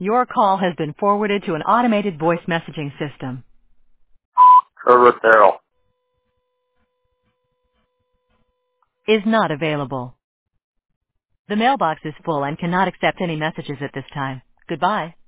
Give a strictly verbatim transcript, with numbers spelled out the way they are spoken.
Your call has been forwarded to an automated voice messaging system. Trevor Terrell. Is not available. The mailbox is full and cannot accept any messages at this time. Goodbye.